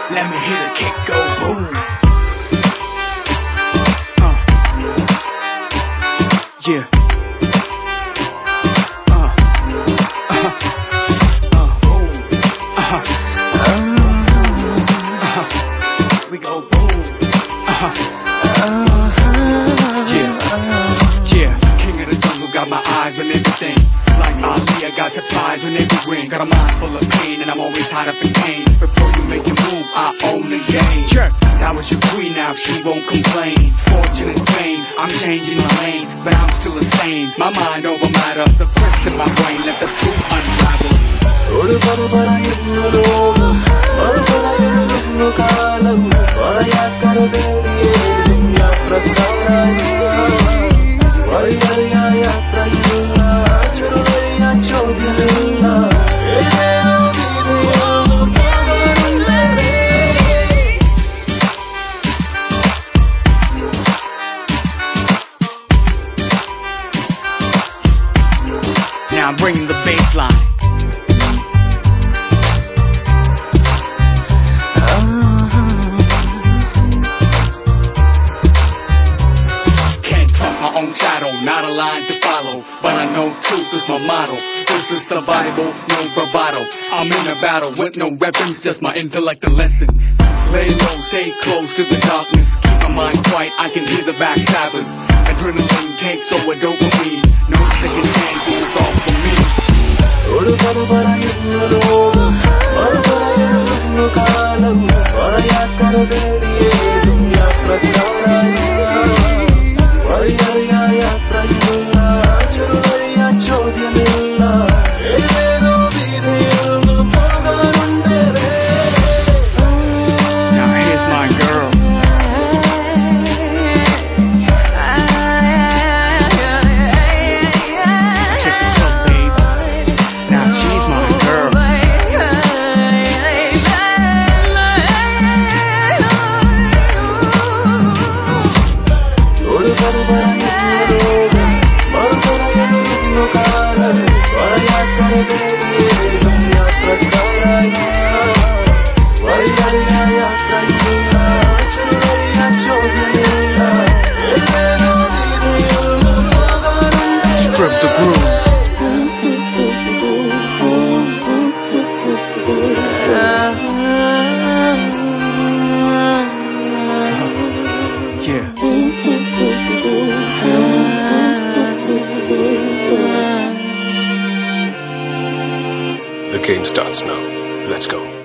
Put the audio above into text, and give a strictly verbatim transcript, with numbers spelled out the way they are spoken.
Let me hear the kick go boom. Uh. Yeah. Uh. Uh-huh. Uh. Boom. Uh-huh. Uh-huh. We go boom. Uh-huh. Yeah. Yeah. King of the jungle, got my eyes on everything. Like Ali, I got the prize on every ring. Got a mind full of pain, and I'm always tied up in pain. Before you make your move, I own the game. Sure. That was your queen, now she won't complain. Fortune and fame, I'm changing my lanes, but I'm still the same. My mind over matter, the quest in my brain, let the truth unravel. Now I'm bringing the bass line. Can't trust my own shadow, not a line to follow, but I know truth is my motto. This is survival, no bravado. I'm in a battle with no weapons, just my intellect and lessons. Lay low, stay close to the darkness. Keep my mind quiet, I can hear the backstabbers. Adrenaline takes over dopamine. No second chances, it's all for me. Strip the groove. Yeah. The game starts now. Let's go.